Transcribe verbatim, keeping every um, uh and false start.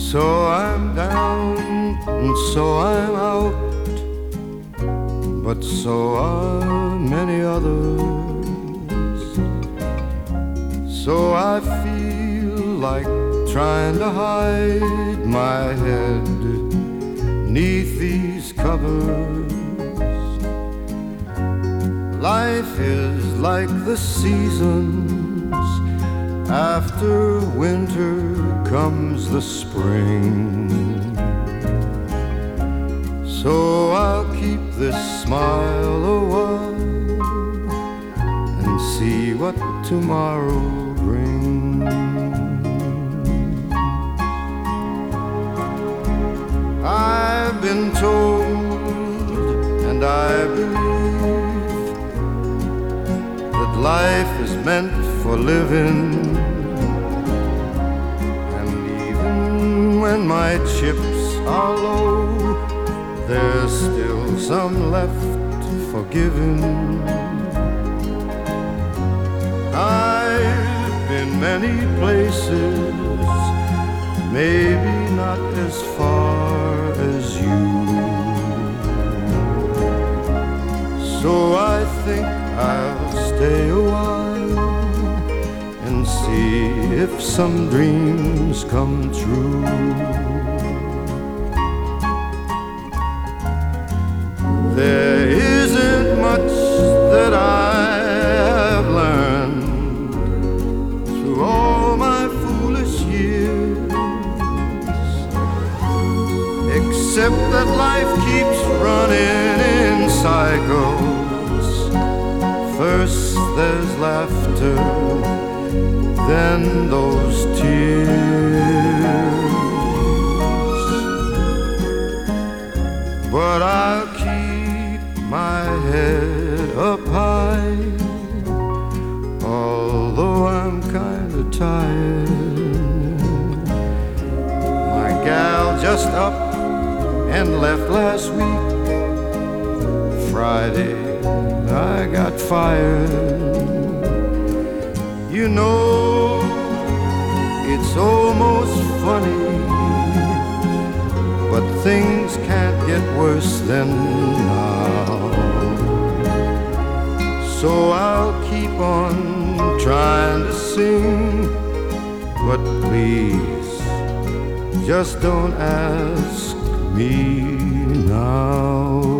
So I'm down and so I'm out, but so are many others. So I feel like trying to hide my head neath these covers. Life is like the seasons. After winter comes the spring. So I'll keep this smile a while and see what tomorrow brings. I've been told, and I believe, that life is meant for living. And even when my chips are low, there's still some left for giving. I've been many places, maybe not as far as you. So I think I'll stay a while and see if some dreams come true. There isn't much that I have learned through all my foolish years, except that life keeps running in cycles. First there's laughter, then those tears. But I'll keep my head up high, although I'm kinda tired. My gal just up and left last week. Friday I got fired. You know, it's almost funny, but things can't get worse than now. So I'll keep on trying to sing, but please, just don't ask me now.